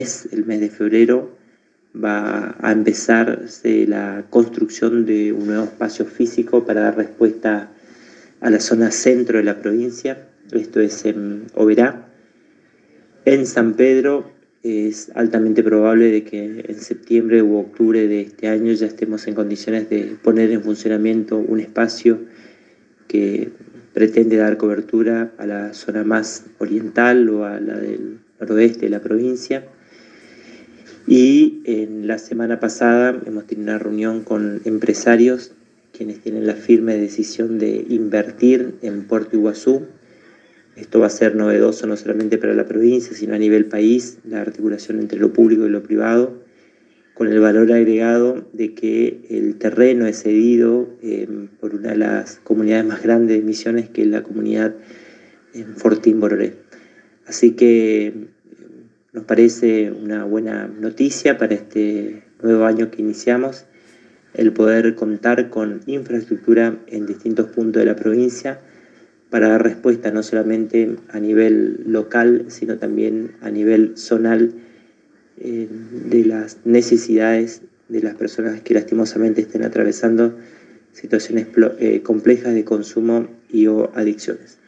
el mes de febrero, va a empezarse la construcción de un nuevo espacio físico para dar respuesta a la zona centro de la provincia. Esto es en Oberá. En San Pedro es altamente probable de que en septiembre u octubre de este año ya estemos en condiciones de poner en funcionamiento un espacio que pretende dar cobertura a la zona más oriental o a la del noroeste de la provincia. Y en la semana pasada hemos tenido una reunión con empresarios quienes tienen la firme decisión de invertir en Puerto Iguazú. Esto va a ser novedoso no solamente para la provincia, sino a nivel país, la articulación entre lo público y lo privado, con el valor agregado de que el terreno es cedido por una de las comunidades más grandes de Misiones, que es la comunidad Fortín-Bororé. Así que nos parece una buena noticia para este nuevo año que iniciamos, el poder contar con infraestructura en distintos puntos de la provincia para dar respuesta no solamente a nivel local, sino también a nivel zonal de las necesidades de las personas que lastimosamente estén atravesando situaciones complejas de consumo y o adicciones.